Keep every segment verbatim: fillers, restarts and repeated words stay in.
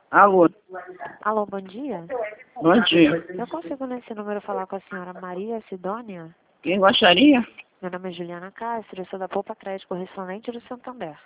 Alô, Alô, bom dia. bom dia. Eu consigo nesse número falar com a senhora Maria Sidônia? Quem gostaria? Meu nome é Juliana Castro, eu sou da Poupa Crédito Correspondente do Santander.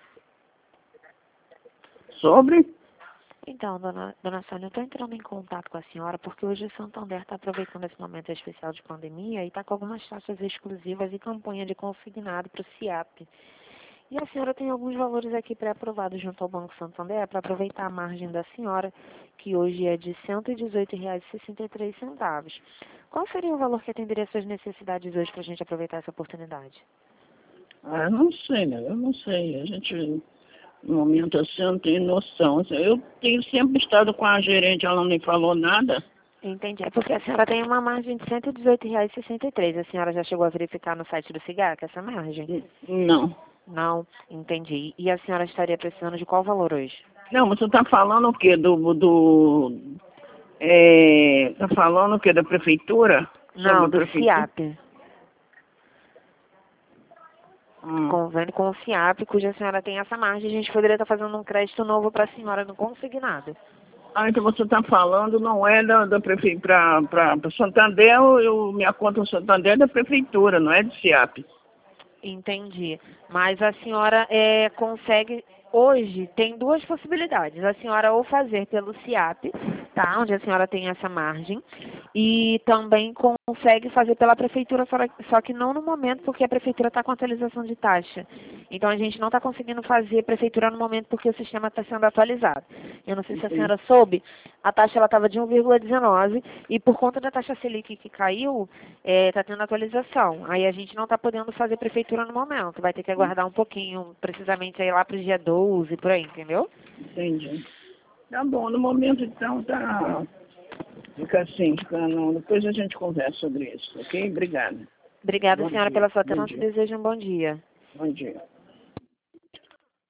Sobre? Então, dona, dona Sônia, eu estou entrando em contato com a senhora porque hoje o Santander está aproveitando esse momento especial de pandemia e está com algumas taxas exclusivas e campanha de consignado para o SIAP. E a senhora tem alguns valores aqui pré-aprovados junto ao Banco Santander para aproveitar a margem da senhora, que hoje é de cento e dezoito reais e sessenta e três centavos. Qual seria o valor que atenderia às suas necessidades hoje para a gente aproveitar essa oportunidade? Ah, eu não sei, né? Eu não sei. A gente, no momento assim, não tem noção. Eu tenho sempre estado com a gerente, ela não me falou nada. Entendi. É porque a senhora tem uma margem de cento e dezoito reais e sessenta e três. A senhora já chegou a verificar no site do SIGAC essa margem? Não. Não, entendi. E a senhora estaria precisando de qual valor hoje? Não, mas você está falando o quê? Do... do é, tá falando o quê? Da prefeitura? Sobre Não, a do prefeitura? SIAP. Hum. Convênio com o SIAP, cuja senhora tem essa margem, a gente poderia estar fazendo um crédito novo para a senhora no consignado. Ah, então você está falando não é da, da prefeitura, para Santander, eu, eu, minha conta no Santander é da prefeitura, não é do SIAP. Entendi. Mas a senhora é, consegue, hoje, tem duas possibilidades. A senhora ou fazer pelo SIAP, tá? Onde a senhora tem essa margem. E também consegue fazer pela prefeitura, só só que não no momento, porque a prefeitura está com atualização de taxa. Então a gente não está conseguindo fazer prefeitura no momento porque o sistema está sendo atualizado. Eu não sei se a senhora soube, a taxa ela estava de um vírgula dezenove e por conta da taxa Selic que caiu, está tendo atualização. Aí a gente não está podendo fazer prefeitura no momento. Vai ter que aguardar um pouquinho, precisamente aí lá para o dia doze, por aí, entendeu? Entendi. Tá bom, no momento então tá. Fica assim, fica não. Depois a gente conversa sobre isso, ok? Obrigada. Obrigada, Bom senhora, dia. pela sua Bom atenção. Te dia. desejo um bom dia. Bom dia.